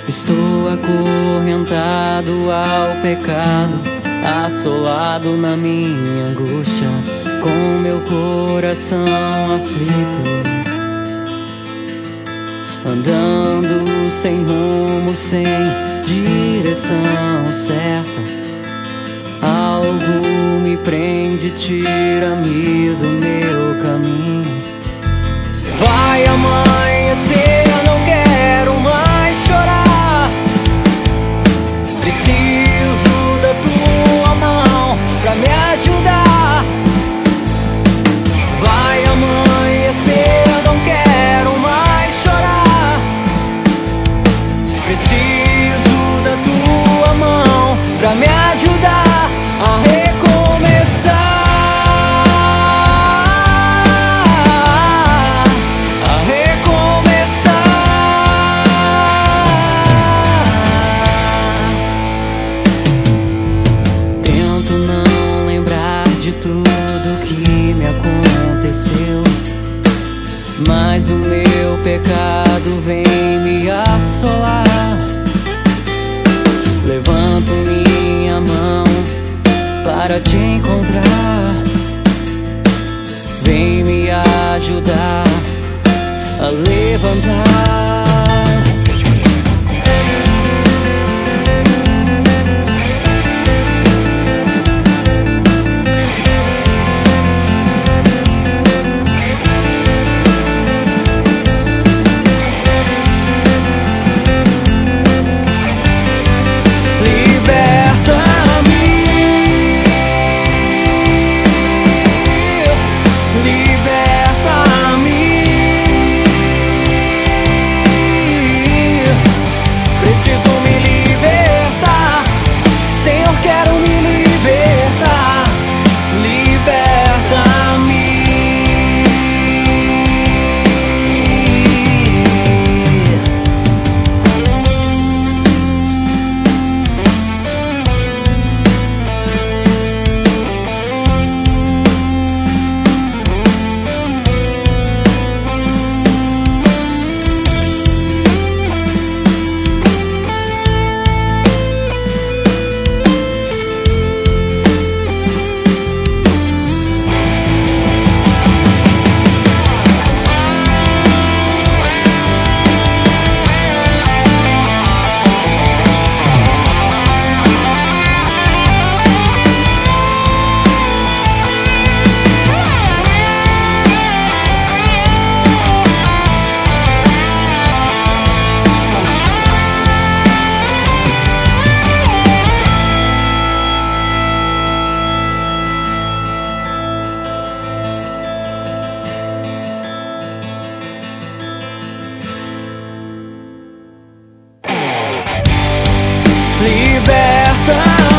Estou acorrentado ao pecado, assolado na minha angústia, com meu coração aflito, andando sem rumo, sem direção certa. Algo me prende, tira-me do meu caminho. Vai amanhecer, eu não quero mais chorar. Preciso da tua mão pra me ajudar. Vai amanhecer, eu não quero mais chorar. Preciso da tua mão pra me ajudar a recomeçar. Mas o meu pecado vem me assolar. Levanto minha mão para te encontrar. Vem me ajudar a levantar. Liberta-me.